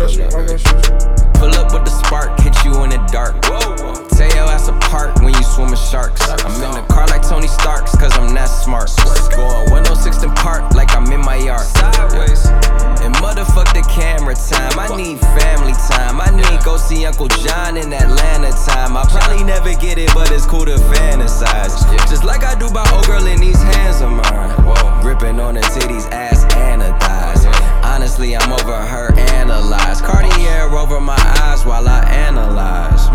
trust you, I'm gon' shoot you. Pull up with the spark, hit you in the dark. Tear your ass apart when you swim with sharks. I'm in the car like Tony Stark's, cause I'm that smart. Going 106 in park like I'm in my yard. Sideways. And motherfuck the camera time. I need family time. I need go see Uncle John in Atlanta time. I probably never get it, but it's cool to fantasize. Just like I do by old girl in these hands of mine. Gripping on the titties, ass and the thighs. Honestly, I'm over her analyze. Cartier over my eyes while I analyze.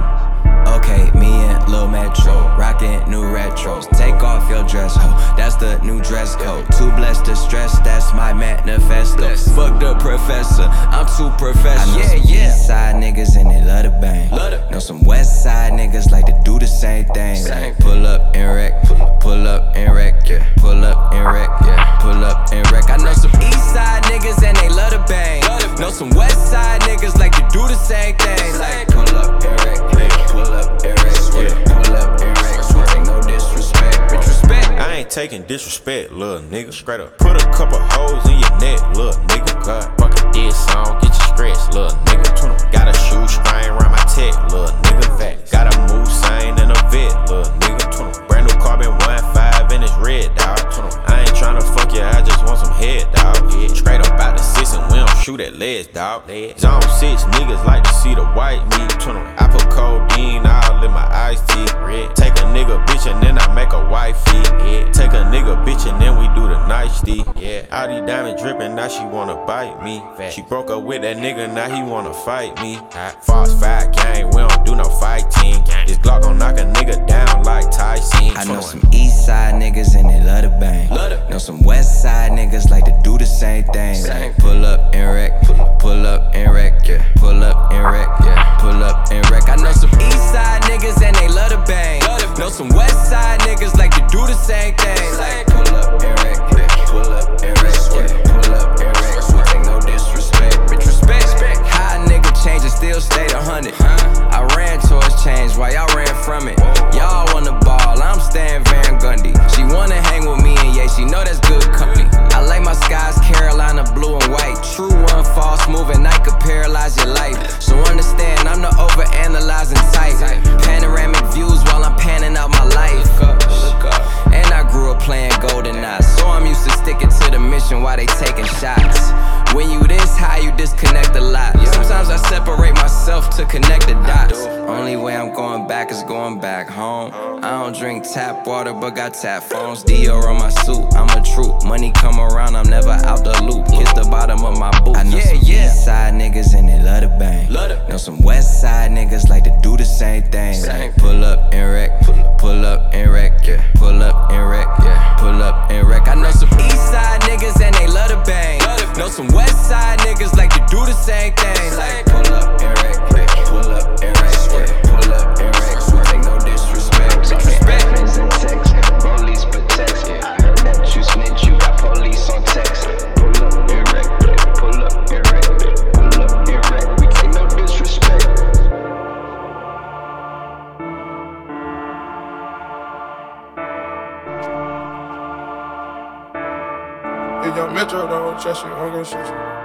Okay, me and Lil Metro, rockin' new retros. Take off your dress, ho, that's the new dress code. Too blessed to stress, that's my manifesto. Fuck the professor, I'm too professional. I know some east side niggas and they love to bang. Know some west side niggas like to do the same thing. Like pull up and wreck, pull up and wreck, yeah. Pull up and wreck, yeah. Pull up and wreck. I know some east side niggas and they love to bang. Know some west side niggas like to do the same thing. Like pull up and wreck, yeah. Pull up and wreck, yeah. Pull up and wreck. Take no disrespect, bitch respect. I ain't taking disrespect, little nigga. Straight up. Put a couple hoes in your neck, little nigga. God, fucking this song, get you stretched, little nigga. Got a shoe string around my tech, little nigga. Fact. Got a move sign and a vet, little nigga. Brand new carbon 1.5 and it's red, dawg. I ain't tryna fuck you, I just want some head, dawg. Straight up out the 6 and we don't shoot at legs, dawg. Zone 6 niggas like to see the white meat. I put codeine all in my iced tea. Take a nigga bitch and then I make a wifey. Take a nigga bitch and then we do the nicety. All these diamonds dripping, now she wanna bite me. She broke up with that nigga, now he wanna fight me. False fight gang, we don't do no fighting. This Glock gon' knock a nigga down like Tyson. I know some east side niggas and they love to bang. Know some west side niggas like to do the same thing. Like pull up and wreck, pull up and wreck, yeah. Pull up and wreck, yeah. Pull up and wreck. I know some east side niggas and they love to bang. Know some west side niggas like to do the same thing. Like pull up and wreck, yeah. Pull up and wreck, yeah. Pull up and wreck. Take no disrespect, bitch respect. How a nigga change and still stayed 100. I ran towards change while y'all ran from it. Y'all wanna ball, I'm staying Van Gundy. She wanna hang with me and yeah, she know that's good company. I like my skies Carolina blue and white. True one false move and night could paralyze your life. So understand I'm the over-analyzing type. Panoramic views while I'm panning out my life. And I grew up playing GoldenEye, so I'm used to sticking to the mission while they taking shots. When you this high, you disconnect a lot. Sometimes I separate myself to connect the dots. Only way I'm going back is going back home. I don't drink tap water, but got tap phones. Dior on my suit, I'm a troop. Money come around, I'm never out the loop. Kiss the bottom of my boot. I know some east side niggas and they love to bang. Know some west side niggas like to do the same thing. Like pull up and wreck, pull up and wreck, yeah. Pull up and wreck, yeah. Pull up and wreck. I know some east side niggas and they love to bang. Know some west side niggas like to do the same thing. Like pull up and wreck, yeah. Pull up and wreck, yeah. Pull up and wreck. Take no disrespect, respect. Friends and text, police protect. I heard that you snitch, you got police on text. Pull up and wreck, pull up and wreck, pull up and wreck. We take no disrespect. If Young Metro don't trust you, I'm gon' shoot you.